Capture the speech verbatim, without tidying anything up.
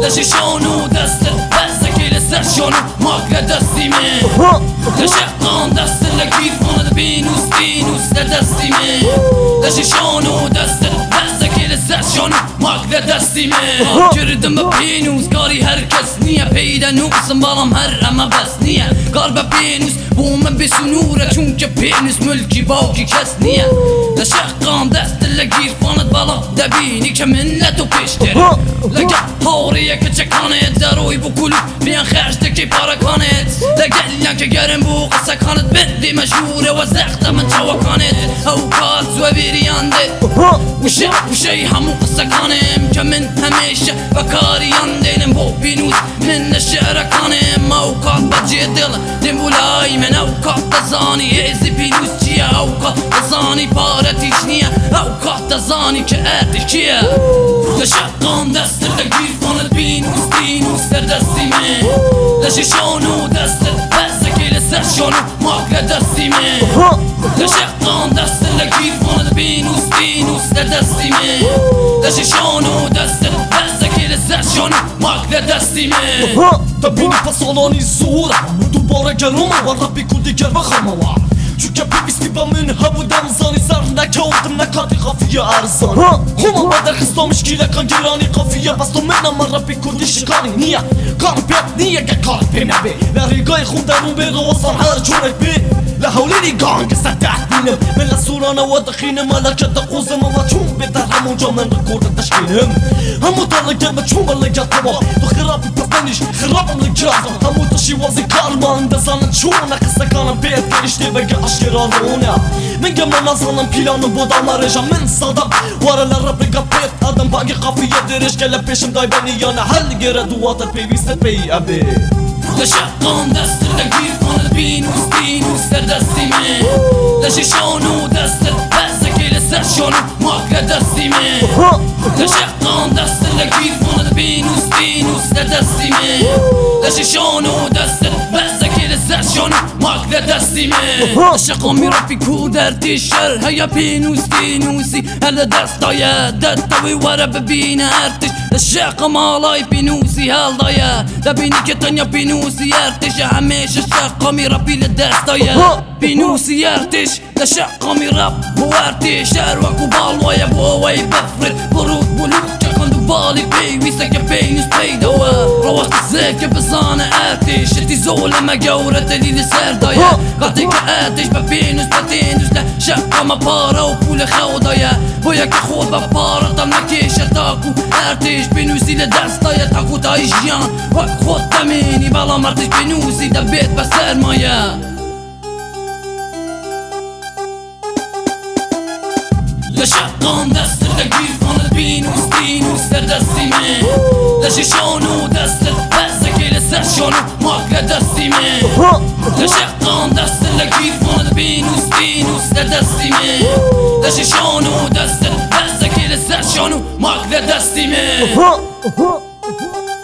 لششانو دست بزکی لسرشانو ماک لدستی من لشقان دست لگیر فاند بینوس بینوس لدستی من لششانو دست بزکی لسرشانو ماک لدستی من کردم با بینوس کاری هر کس نیه پیدا نوسم بالام هر اما بس نیه کار با بینوس بوم بسنوره چون که بینوس ملکی باقی کس نیه لشقان دست لگیر فاند بالا دبینی که ملتو پیشتره لگه هاریه که چکانت دروی بو کلو بیان خشته که پارکانت لگه که گرم بو قصه کانت بدی مشهوره و زخته من چواکانت او کات زو بیریانده وشه وشه همو قصه کانم که من همیشه بکاریان دیلم بو بینوس من نشعر کانم او کات بجی دل دیم بولای من او کات دزانی ایزی بینوس چیه او کات دزانی پارتیش نیه او کات دزانی که ارتش کیه لشقان دست لگیر فاند بینوس بینوس در دستی من لششانو دست بزکی لسرشانو ماک لدستی من لشقان دست لگیر فاند بینوس بینوس در دستی من لششانو دست بزکی لسرشانو ماک لدستی من تبینی پسالانی زوره دوباره گرمه و ربی کردی گرمه خمه چون که بیستی با من هبودم زانی سر نکردم نکاتی قافیه ارزان خوما بدر خستا مشکیله کن گیرانی قافیه بس تو منم من ربی کردی شکانی نیه کار بیت نیه که کار بی نبی لریگای خون درون بی غوصان هر جونک بی لحولینی گانگ ستحت بینم من لسورانا و دخینم ملکت دقوزم و چون بیتر همونجا من رکورد تشکینم همو در لگم چون بلگت تبا تو خرابی پس ننیش خرابم لگازم همو تشی وازی کارمان دزانن چون نقصه کانم بیت بیشتی بگه اشکرانونه من گم نزانم پیلانو بودم رجا من صدم وارا لرب قبیت آدم باقی قافیه درش گله پیشم دای بنی یا نه حل گره دواتر پیویست پی ابی لشقان دست لگیر فاند بینوس بینوس در دستی من لششانو دست بزکی لسرشانو ماک لدستی من لشقان دست لگیر فاند بینوس بینوس در دستی من لششانو دست بزکی لسرشانو ماک لدستی من لشقان میرفی کو در دیشر هیا بینوس بینوسی هل دستای دستوی ورا ببینه ارتش لشق مالای بینوسی هل دایا دبینی که تنیا بینوسی ارتش همیشه شق میرفی لدستای بینوسی ارتش لشق میرف بو ارتش هر وکو بالوای بووی بفرد برود بلوک که کندو بالی بیویسه که بینوس پیدوه رو وقت زکه بزانه ارتش تی زولمه گوره دلیل سردایا وقتی که ارتش به بینوس بدینوس لشق ما پارا و پول خودایا باید که خود با پارتم نکشه تاکو ارتش بینوسی لدستای تاکو تایش جان و خود تمینی بالا مرتش بینوسی دا بیت با سرمایه لشقان دست لگیر فاند بینوس بینوس در دستی من لششانو دست بزکی لسرشانو ماک لدستی من لشقان دست لگیر فاند بینوس بینوس در دستی من لششانو دست بزکی لسرشانو ماک لدستی من